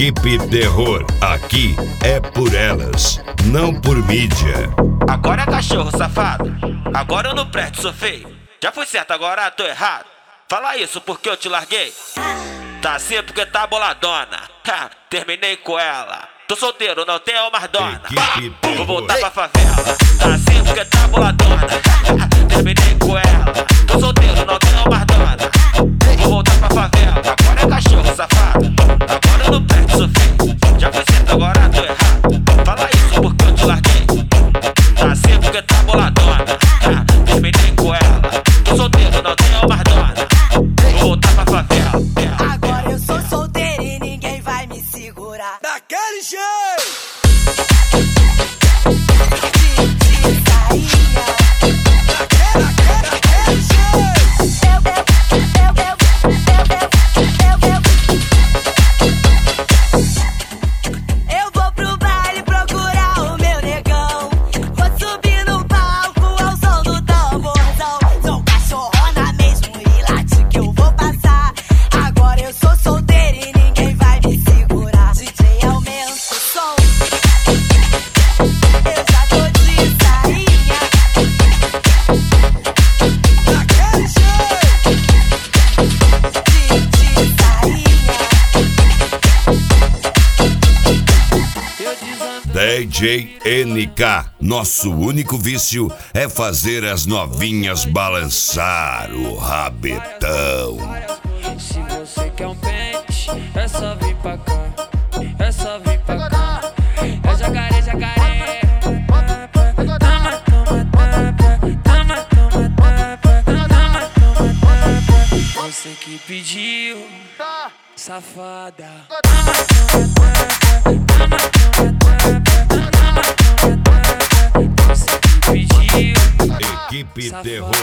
Equipe Terror, aqui é por elas, não por mídia. Agora é cachorro safado, agora eu não presto, sou feio. Já fui certo, agora tô errado. Fala isso porque eu te larguei. Tá assim porque tá boladona. Terminei com ela. Tô solteiro, não tenho mais dona. Vou voltar pra favela. Tá assim porque tá boladona. Terminei com ela. Tô solteiro, não tenho mais dona. Vou voltar pra favela. Agora é cachorro safado, agora eu não presto, sou feio. Já fui certo, agora tô errado. Fala isso porque eu te larguei. Tá assim porque tá boladona. Terminei com ela. Tô solteiro, não tenho mais dona. Vou voltar pra favela. Agora eu sou solteiro e ninguém vai me segurar. Daquele jeito! DJ NK, nosso único vício é fazer as novinhas balançar o rabetão. Se você quer um pente, é só vir pra cá, é só vir pra cá. É jacaré, jacaré. Toma, toma, toma, toma, toma. Você que pediu, safada. Equipe Terror.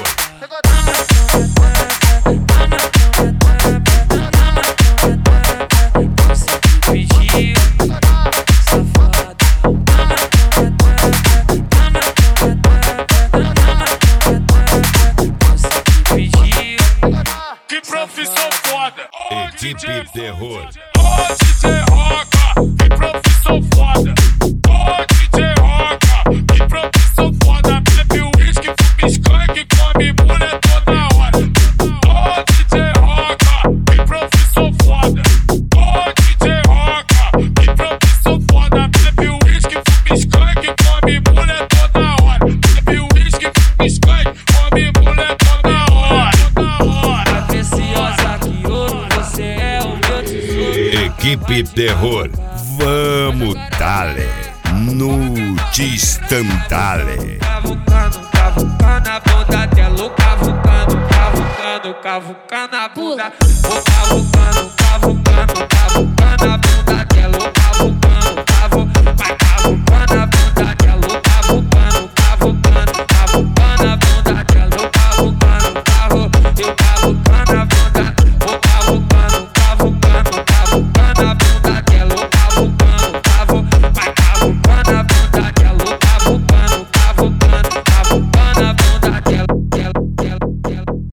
Que profissão foda! Equipe Terror. Ô DJ Roca, que profissão foda! Ô DJ Roca, que profissão foda! Bebe uísque, fuma skunk, come mulher toda hora. Ô DJ Roca, que profissão foda! Ô DJ Roca, que profissão foda! Bebe uísque, fuma skunk, come mulher toda hora. Bebe uísque, fuma skunk, come mulher toda hora. Preciosa que ouro, você é o meu tesouro. Equipe Terror, vamos dale, no distantale. Cavucando, cavucando a bunda dela, cavucando, cavucando, cavucando a bunda. Vou cavucando, cavucando, cavucando.